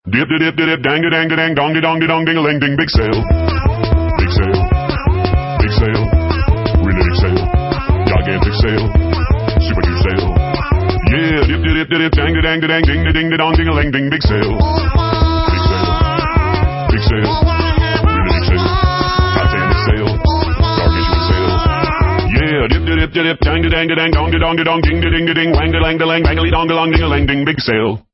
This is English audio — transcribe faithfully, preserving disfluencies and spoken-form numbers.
Dip dip dip dip dang a dang a dang dong dong dong ding a ling ding big sale. Big sale. Big sale. Really big sale. Gigantic sale. Super huge sale. Yeah, dip dip dip dip dang a dang a dang ding a ding a dong ding a ling ding big sale. Big sale. Big sale. Really big sale. Titanic sale. Gargantuan sale. Yeah, dip dip dip dip dang a dang a dang dong dong dong ding a ding a ding wang a lang a lang bang a dong a long ding a lang ding big sale.